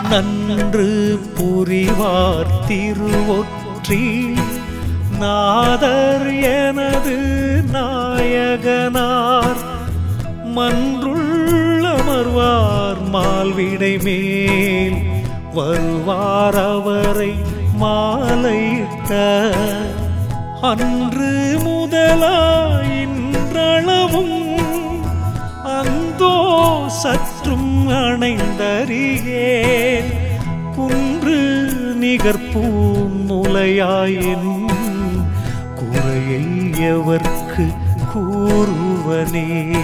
நன்று புரிவார் திருவொற்றி நாதர் எனது நாயகனார் மன்றுள்ளமர்வார் மால்விடை மேல் வருவார் அவரை மாலையிட்ட அன்று முதலாயின்றளவும் அந்தோ சற்றும் அணைந்தறியேன் குன்று நிகர்பூமுலையாயின் குறையை எவர்க்கு கூறுவனே.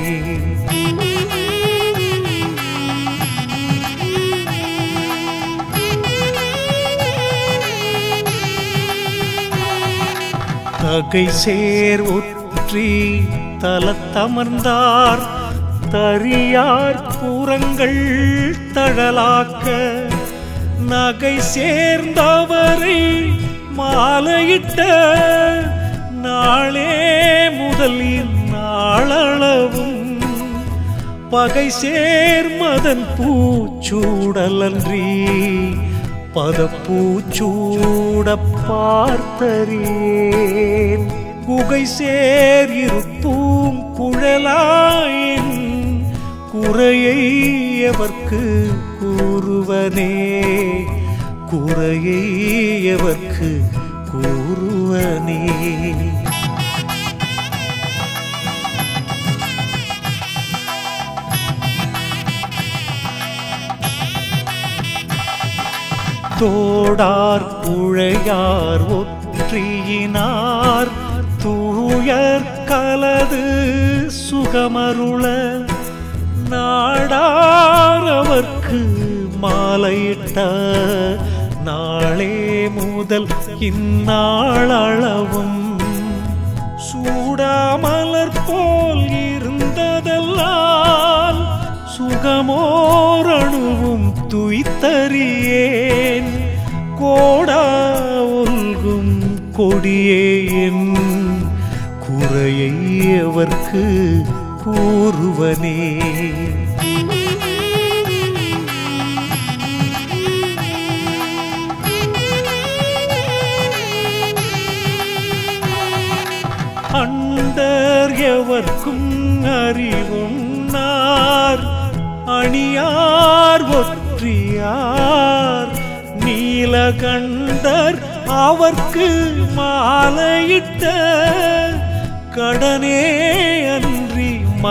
தகை சேர் ஒற்றி தலத்தமர்ந்தார் தரியார் புறங்கள் தழலாக்க நகை சேர்ந்தவரை மாலையிட்ட நாளே முதல் இந்நாளளவும் பகை சேர்மதன் பூச்சூடலன்றி பதப்பூச்சூட பார்த்தறியேன் குகை சேர் இருப்பூம் குழலாயின் குறையை எவர்க்கு கூறுவனே குறையை எவர்க்கு கூறுவனே. தோடார் புழையார் ஒற்றியினார் தூயர் கலது சுகமருள நாடார் அவர்க்கு மாலையிட்ட நாளே முதல் இந்நாளளவும் சூடாமலர் போல் இருந்ததெல்லாம் சுகமோரணுவும் துய்த்தறியேன் கோடா ஒல்கும் கொடியேன் குறையை எவர்க்கு கூறுவனே. அண்டர் எவர்க்கும் அறிவுன்னார் அணியார் ஒற்றியார் நீலகண்டர் அவர்க்கு மாலையிட்ட கடனே அன்றி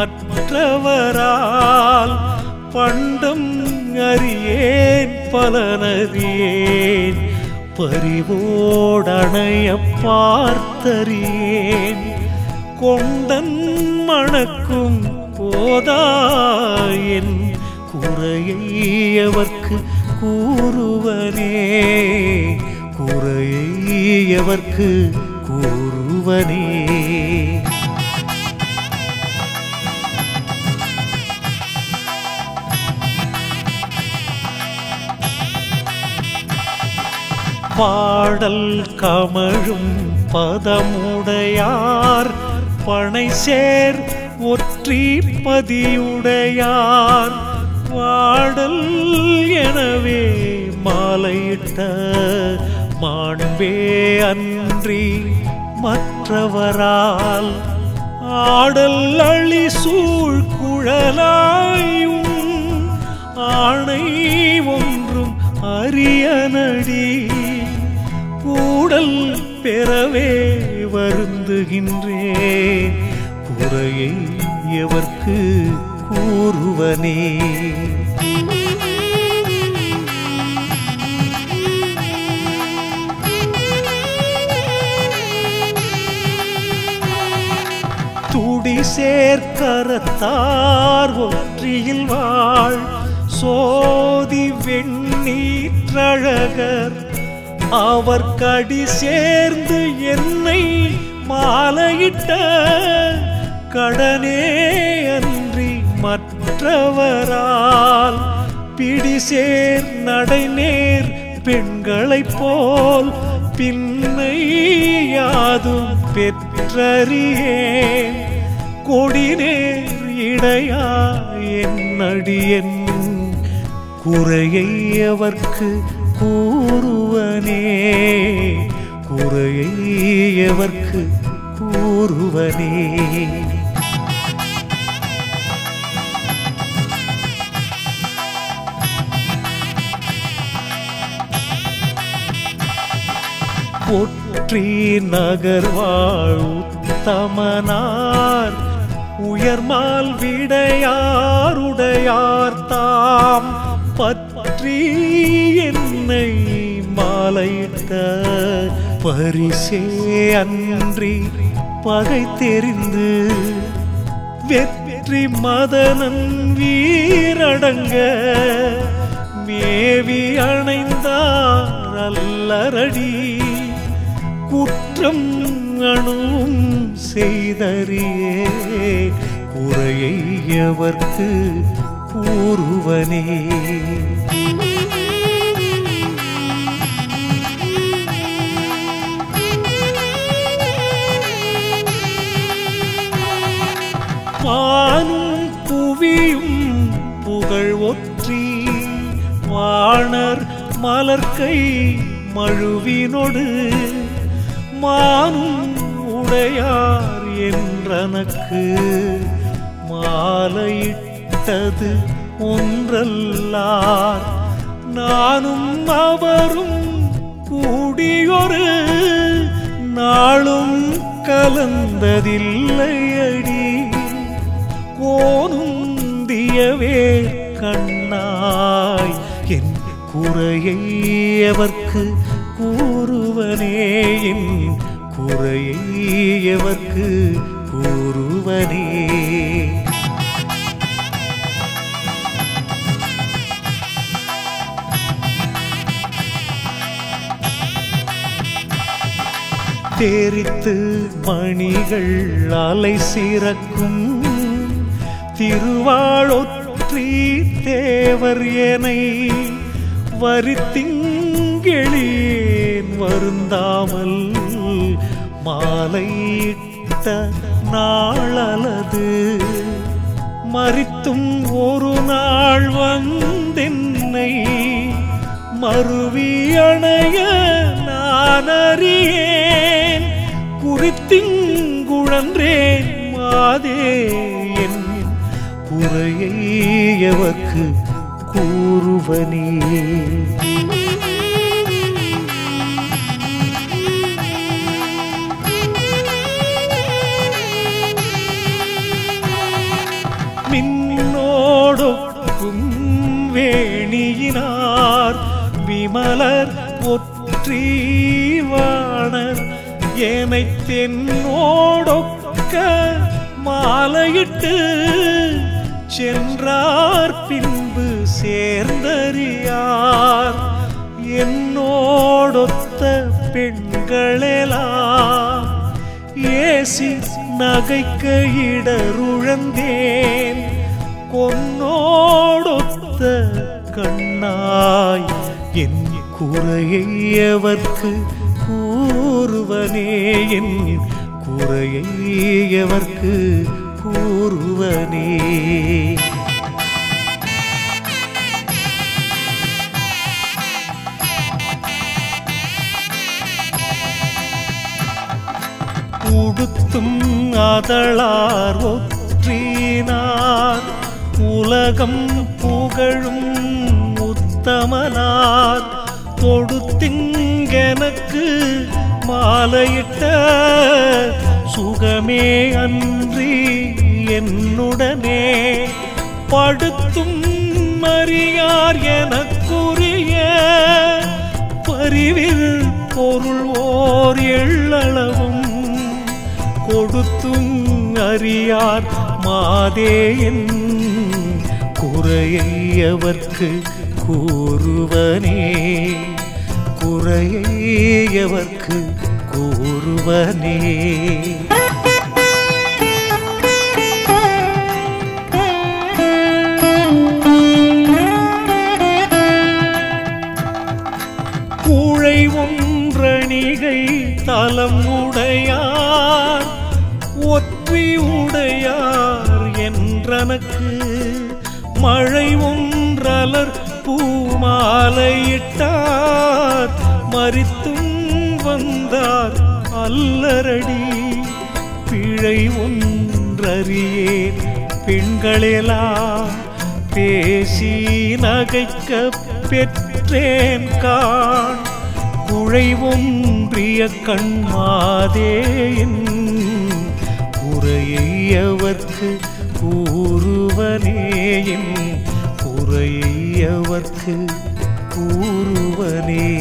மற்றவரால் பண்டம் அறியேன் பலனறியேன் பரிவோடணைய பார்த்தறியேன் கொண்டன் மணக்கும் போதாயின் குறையை எவர்க்கு கூறுவனே குறையை எவர்க்கு கூறுவனே. பாடல் கமழும் பதமுடையார் பனை சேர் ஒற்றி பதியுடையார் வாடல் எனவே மாலையிட்ட மாண்பே அன்றி மற்றவரால் ஆடல் அழி சூழ் குழலாயும் ஆணை ஒன்றும் அரியனடி கூடல் பெறவே வருந்துகின்றேன் குறையை எவர்க்கு கூறுவனே. துடி சேர்க்கரத்தார் ஒற்றியில் வாழ் சோதி வெண்ணீற்றழகர் அவர் கடி சேர்ந்து என்னை மாலையிட்ட கடனே அன்றி மற்றவரால் பிடி சேர் நடைநேர் பெண்களைப் போல் பின்னை யாதும் பெற்றறியேன் கொடிநேர் இடையா என் அடியன் குறையை அவர்க்கு கூறுவனே, குறையை அவர்க்கு கூறுவனே. போற்றி நகர்வாழ் உத்தமனார் உயர்மால் விடையாருடையார் தாம் பற்றி என்னை மாலையிட்ட பரிசே அன்றி பகை தெரிந்து வெற்றி மதனன் வீரடங்க மேவி அணைந்தார் அல்லரடி குற்றம் அணுவும் செய்தறியே குறையை அவர்க்கு கூறுவனே. வானும் புவியும் புகழ் ஒற்றி வாணர் மலர்கை மழுவினொடு மானும் உடையார் என்றனக்கு மாலையிட்டது ஒன்றல்லார் நானும் அவரும் கூடியொரு நாளும் கலந்ததில்லையடி கோனுந்தியவே கண்ணாய் என் குறையை அவர்க்கு கூறுவனே, என் குறையை அவர்க்கு கூறுவனே. தேரித்து மணிகள் அலை சிறக்கும் திருவாழொற்றி தேவர் எனை வரித்திங்களேன் வருந்தாமல் மாலையிட்ட நாளலது மரித்தும் ஒரு நாள் வந்தென்னை மருவி அணைய நான் அறியேன் குறித்திங்குழன்றேன் மாதே என் குறையை அவர்க்கு கூறுவனே. மின்னோடொக்கும் வேணியினார் விமலர் ஒற்றி வாணர் ஏனைத் தென்னோடொக்க மாலையிட்டு சென்றார் பின்பு சேர்ந்தறியார் என்னோடொத்த பெண்களெல்லாம் ஏசி நகைக்க இடருழந்தேன் கொன்னோடொத்த கண்ணாய் என் குறையை அவர்க்கு கூறுவனே, என் குறையை அவர்க்கு கூறுவனே. உடுத்தும் அதளார் ஒற்றினார் உலகம் புகழும் உத்தமனார் தொடுத்திங்கெனக்கு மாலையிட்ட சுகமே அன்றி என்னுடனே படுத்தும் அறியார் எனக்குரிய பரிவில் பொருள் ஓர் எள்ளளவும் கொடுத்தும் அறியார் மாதேயன் குறையை அவர்க்கு கூறுவனே, குறையை அவர்க்கு கூறுவனே. கூழை ஒன்றணிகை தலம் உடையார் ஒற்றி உடையார் என்றனக்கு மழை ஒன்றலர் பூமாலையிட்டார் மரித்தும் வந்தார் அல்லரடி. பிழை ஒன்றறியேன் பெண்களெல்லாம் பேசி நகைக்க பெற்றேன் காண். குழை ஒன்றிய கண்மாதேயின் குறையை அவர்க்கு கூறுவனேயின் குறையை அவர்க்கு கூறுவனே.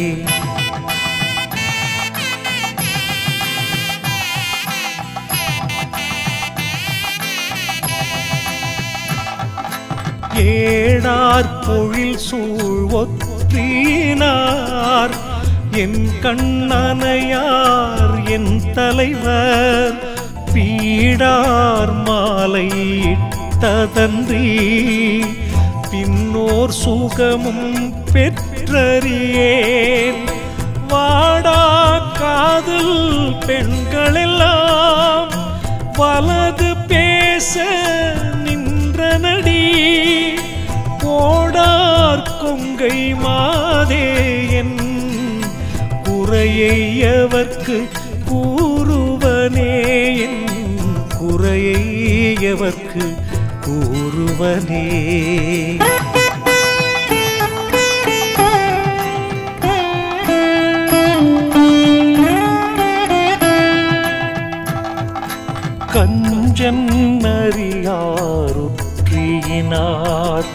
ஏடார் பொழில் சூழ் ஒற்றினார் என் கண்ணனையார் என் தலைவர். பீடார் மாலை இட்டதன்றி பின்னோர் சுகமும் பெற்றறியேன். வாடா காதல் பெண்களெல்லாம் வலது பேச நின்றனடி. கோடார் கொங்கை மாதேயன் குறையை அவர்க்கு கூறுவனேயின் குறையை அவர்க்கு கூறுவனே. கஞ்சன் அறியாருற்றியினார்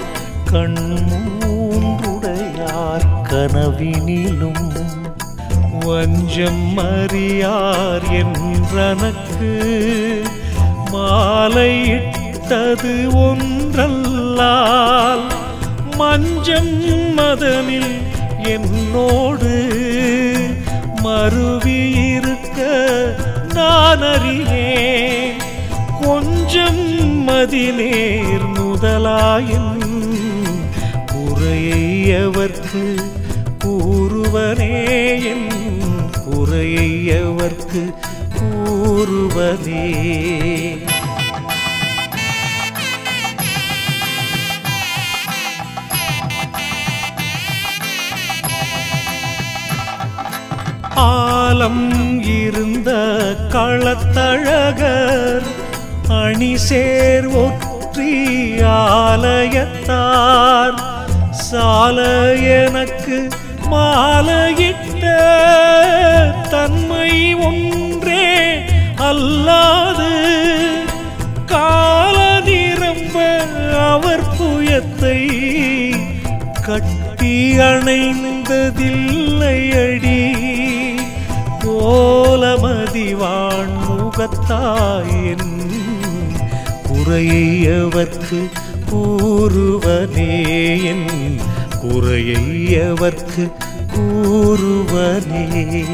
கண்மூன்றுடையார் கனவினிலும் வஞ்சம் அறியார் என்றனக்கு மாலையிட்டது ஒன்றல்லால். மஞ்சம் மதனில் என்னோடு மருவியிருக்க நான் அறியேன். கொஞ்சம் மதிநேர் முதலாயின் குறையை அவர்க்கு கூறுவனேயின் குறையை அவர்க்கு கூறுவனே. ஆலம் இருந்த களத்தழகர் அணிசேர் ஒற்றி ஆலயத்தார் சால எனக்கு மாலையிட்ட தன்மை ஒன்றே அல்லாது கால நிரம்ப அவர் புயத்தை கட்டி அணைந்ததில்லையடி. கோலமதிவான் முகத்தாயின் குறையை அவர்க்கு கூறுவனேயின் குறையை அவர்க்கு கூறுவனே.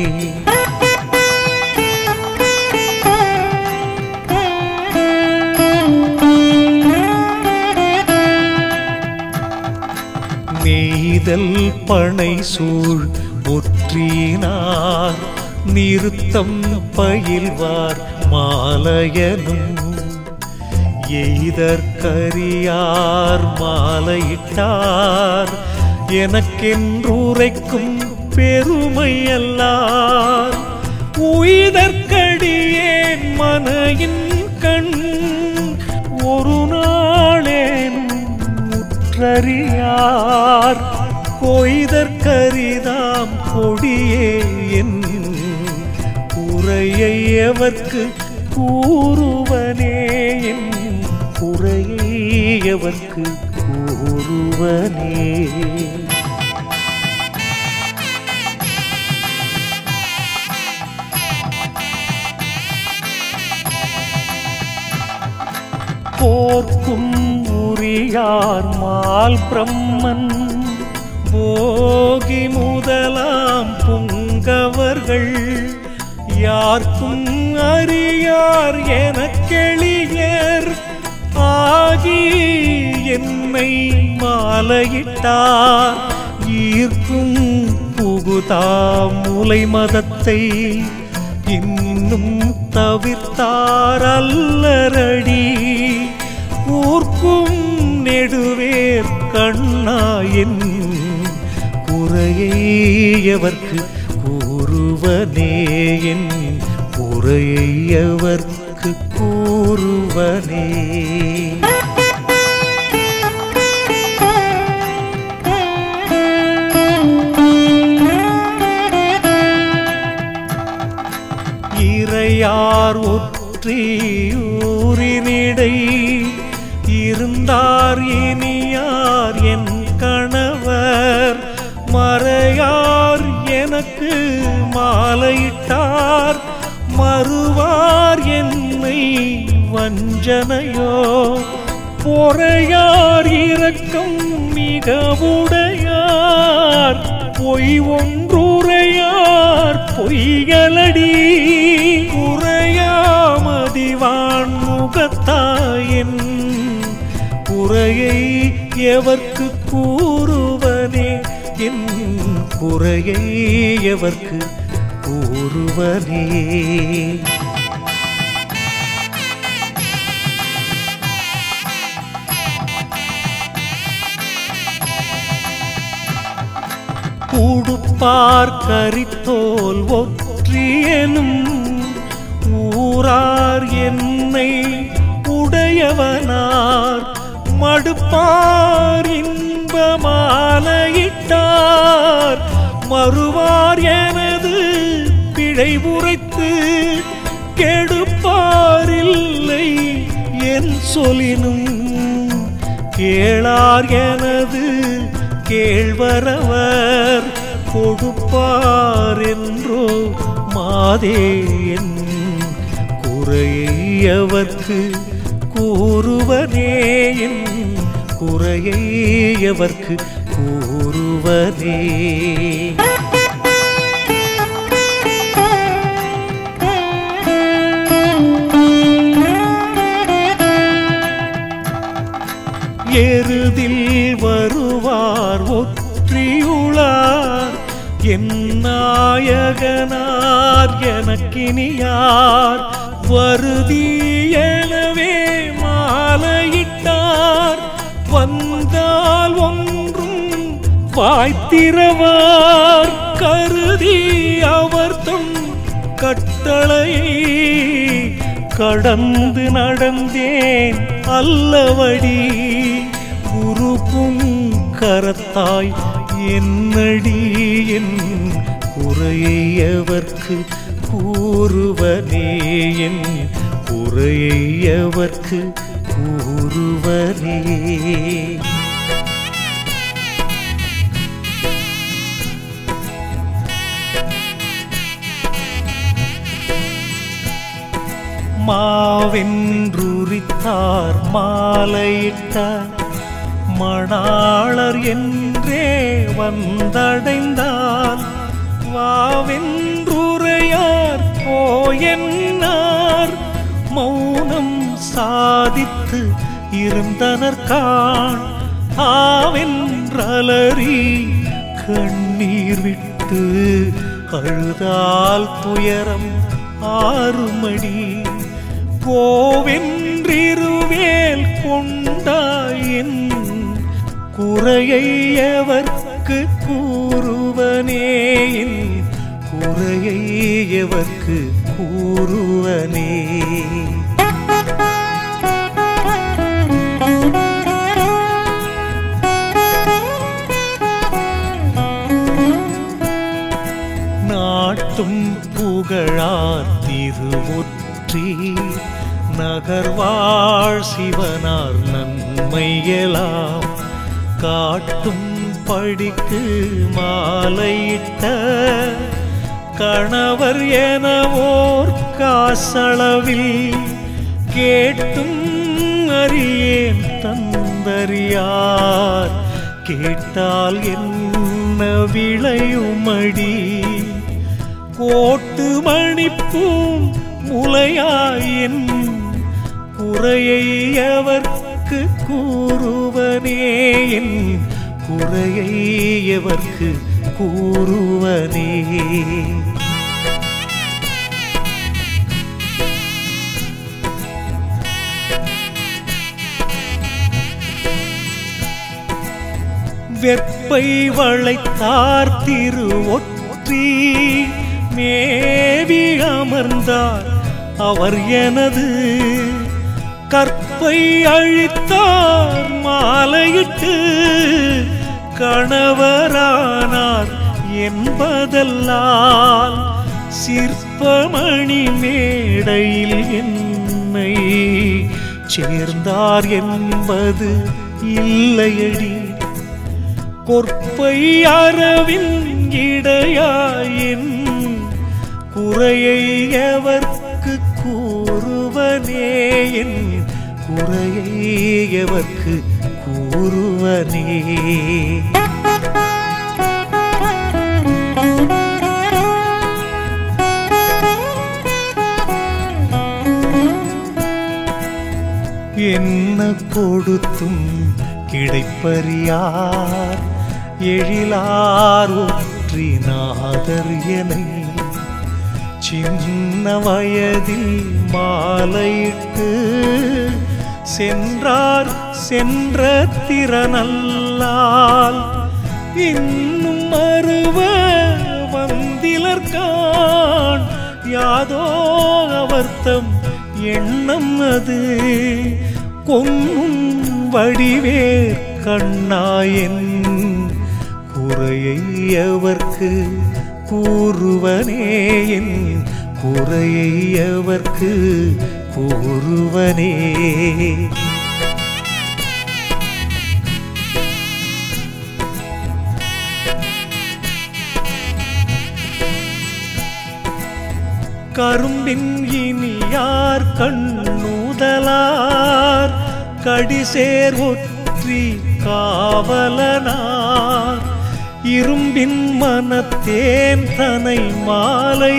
நெய்தல் பனை சூழ் ஒற்றினார் நிறுத்தம் பயில்வார் மாலையனும் எய்தற்கரியார் மாலையிட்டார் எனக்கென்றுரைக்கும் பெருமையல்லார். உய்தற்கடியேன் மனையின் கண் ஒரு நாளேனும் உற்றறியார். கொய்தற்கரிதாம் கொடியே என் குறையை அவர்க்கு கூறுவனேயின் குறையை அவர்க்கு கூறுவனே. போர்க்கும் உரியார் மால் பிரம்மன் போகி முதலாம் புங்கவர்கள் யார்க்கும் அறியார் எனக்கெளியர் ஆகி என்னை மாலையிட்டார். ஈர்க்கும் புகுதாம் முலை மதத்தை இன்னும் தவிர்த்தார் அல்லரடி. ஊர்க்கும் நெடுவேர் கண்ணாயின் எவர்க்கு கூறுவனே என் குறையை எவர்க்கு கூறுவனே. இறையார் ஒற்றியூரினிடை இருந்தார் இனியார் என் கணவர் மறையார் எனக்கு மாலையிட்டார் மறுவார் என்னை வஞ்சனையோ பொறையார் இரக்கம் மிகவுடையார் பொய் ஒன்றுரையார் பொய்களடி உரையாமதிவான் முகத்தாயின் குறையை எவர்க்கு கூறுவனே என் குறையை எவர்க்கு கூறுவனே. உடுப்பார் கரித்தோல் ஒற்றியனும் ஊரார் என்னை உடையவனார் மடுப்பார் இன்பமாலையிட்டார் மறுவார் எனது பிழை உரைத்து கெடுப்பாரில்லை என் சொலினும் கேளார் எனது கேழ்வரவர் கொடுப்பார் என்றோ மாதே என் குறையை எவர்க்கு கூறுவனே என் குறையை எவர்க்கு கூறுவனே. எருதில் வருவார் ஒற்றியுளார் என் நாயகனார் எனக்கினியார் வருதி எனவே மாலையிட்டார் வந்தால் ஒன்றும் வாய்த்திரவார் கருதி அவர் தம் கட்டளையை கடந்து நடந்தேன் அல்லவடி குருக்கும் கரத்தாய் என்னடி என் குறையை எவர்க்கு கூறுவனே என் குறையை எவர்க்கு கூறுவனே. மாவென்றுரித்தார் மாலையிட்டார் மணாளர் என்றே வந்தடைந்தால் வாவென்றுரையார் போயென்னார் மௌனம் சாதித்து இருந்தனர் காண் ஆவென்றலறி கண்ணீர் விட்டு அழுதால் துயரம் ஆறுமடி கோவென்றிருவேல் கொண்டாயின் குறையை எவர்க்கு கூறுவனே குறையை எவர்க்கு கூறுவனே. நாட்டும் புகழார் திருவொற்றி நகர்வாழ் சிவனார் நன்மையெல்லாம் காட்டும் படிக்கு மாலையிட்ட கணவர் எனவோர் காசளவில் கேட்டும் அறியேன் தந்தறியார் கேட்டால் என்ன விளையுமடி கோட்டு மணிப்பும் முலையாயின் குறையை எவர்க்கு கூறுவனே என் குறையை எவர்க்கு கூறுவனே. வெற்பை வளைத்தார் திருவொற்றி மேவி அமர்ந்தார் அவர் எனது கற்பை அழித்தார் மாலையிட்டு கணவரானார் என்பதல்லால் சிற்பமணி மேடையில் என்னை சேர்ந்தார் என்பது இல்லையடி. கொற்பை அரவின் இடையாயின் குறையை எவர்க்கு கூறுவனே, என் குறையை எவர்க்கு கூறுவனே. என்ன கொடுத்தும் கிடைப்பறியார் எழிலார் ஒற்றிநாதர் எனை சின்ன வயதில் மாலையிட்டு சென்றார் சென்ற திறனல்லால் இன்னும் மறுவ வந்திலர்கான் யாதோ அவர்த்தம் எண்ணம் அது. கொன்னும் வடிவேற் கண்ணாயன் குறையை அவர்க்கு கூறுவனே, என் குறையை அவர்க்கு கூறுவனே. கரும்பின் இனியார் கண்ணுதலார் கடிசேர் ஒற்றி காவலனார் இரும்பின் மனத்தேன் தனை மாலை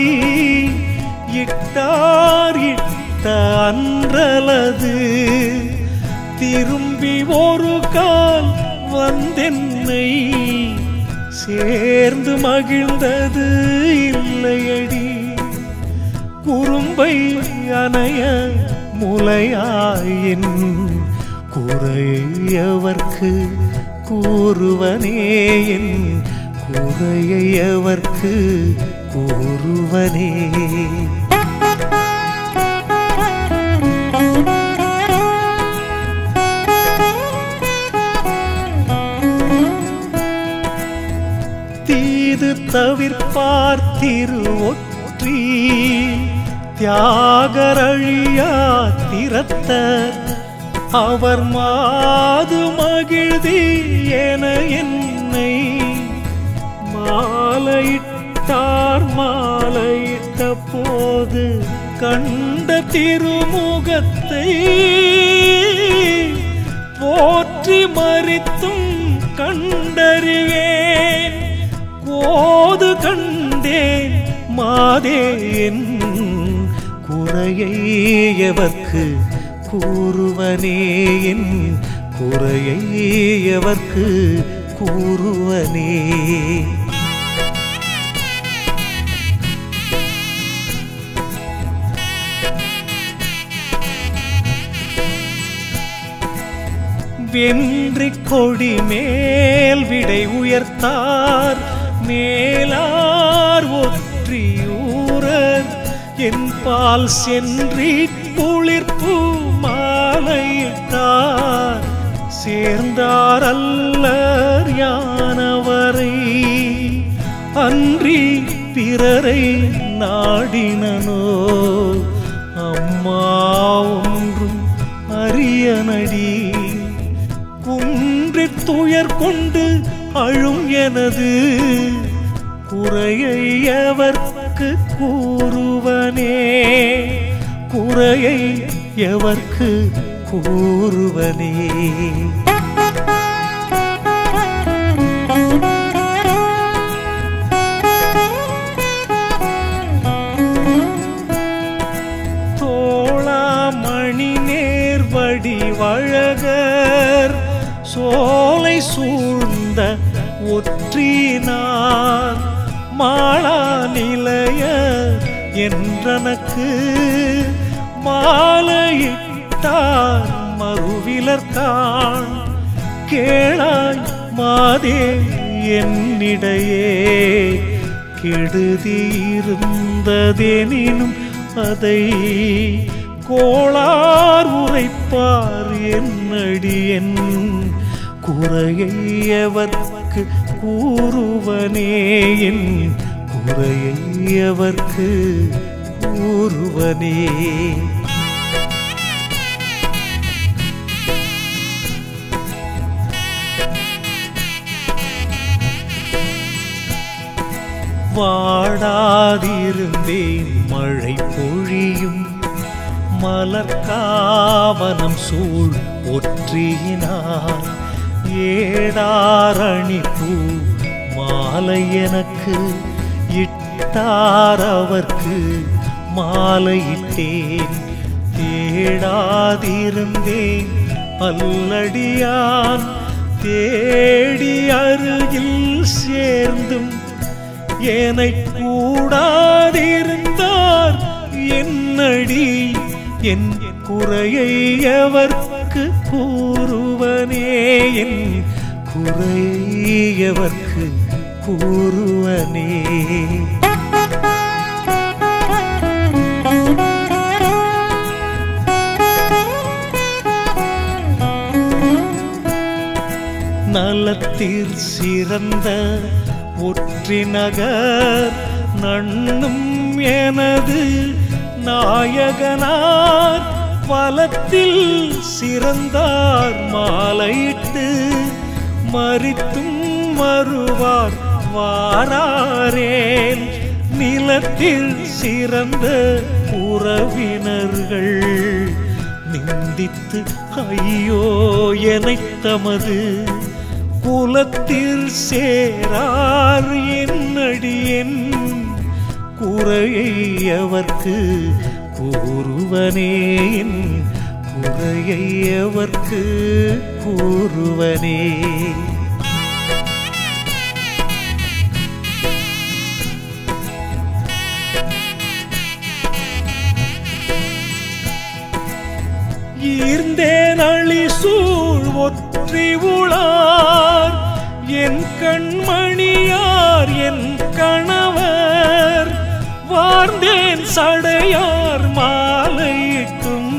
இட்டார் இட்ட அன்றலது. திரும்பி ஒரு கால் வந்தென்னை சேர்ந்து மகிழ்ந்தது இல்லையடி. குறும்பை அணைய முலையாயின் குறையவர்க்கு கூறுவனே, என் குறையவர்க்கு கூறுவனே. தீது தவிர்ப்பார் திருவொற்றி தியாகரழியா திறத்தர் அவர் மாது மகிழ்தி என என்னை மாலையிட்டார். மாலையிட்ட போது கண்ட திருமுகத்தை போற்றி மறித்தும் கண்டறியேன். கோது கண்டேன் மாதேன் குறையை எவர்க்கு கூறுவனே, என் குறையை எவர்க்கு கூறுவனே. வென்றிக் கொடி மேல் விடை உயர்த்தார் மேலார் ஒற்றியூரர் என் பால் சென்றி குளிர்ப்பு மாலையிட்டார் சேர்ந்தார் அல்லர் யானவரை அன்றி பிறரை நாடினனோ அம்மா ஒன்றும் அரியனடி. குன்றித் துயர் கொண்டு அழும் எனது குறையை எவர்க்கு கூறுவனே, குறையை எவர்க்கு கூறுவனே. தோளாமணி நேர்வடி வழகர் சோலை சூழ்ந்த ஒற்றினார் மாளா நிலைய என்றனக்கு மாலையிட்டார் மறுவிலர்கான் கேளாய் மாதே என்னிடையே கெடுதி இருந்ததெனினும் அதை கோளார் உரைப்பார் என்னடியன் குறையை எவர்க்கு கூறுவனே என் குறையை எவர்க்கு கூறுவனே வாடாதிருந்தேன் மழை பொழியும் மலர்காவனம் சூழ் ஒற்றியினார் ஏடாரணி பூ மாலை எனக்கு இட்டார் அவர்க்கு மாலையிட்டேன் தேடாதிருந்தேன் பல்லடியான் தேடி அருகில் சேர்ந்தும் என்னை கூடாதிருந்தார் என்னடி என் குறையை எவர்க்கு கூறுவனே என் குறையை எவர்க்கு கூறுவனே நலத்தில் சிறந்த ஒற்றி நகர் நண்ணும் எனது நாயகனார் பலத்தில் சிறந்தார் மாலையிட்டு மரித்தும் மறுவார் வாராரேன் நிலத்தில் சிறந்த உறவினர்கள் நிந்தித்து ஐயோ எனைத் தமது குலத்தில் சேரார் என்னடியன் குறையை அவர்க்கு கூறுவனே என் குறையை அவர்க்கு கூறுவனே ஈர்ந்தேன் அழி சூழ் ஒற்றி உளார் என் கண்மணியார் என் கணவர் வார்ந்தேன் சடையார் மாலையிட்டும்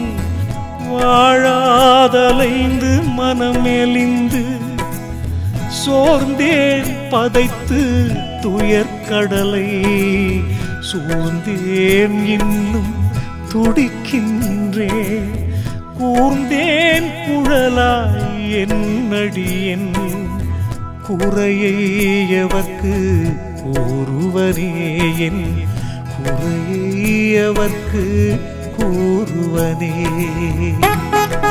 வாழாதலைந்து மனமெலிந்து சோர்ந்தேன் பதைத்து துயர்கடலை சூழ்ந்தேன் இன்னும் துடிக்கின்றேன் கூர்ந்தேன் குழலாய் என்னடியன் குறையை எவர்க்கு கூறுவனே என் குறையை எவர்க்கு கூறுவனே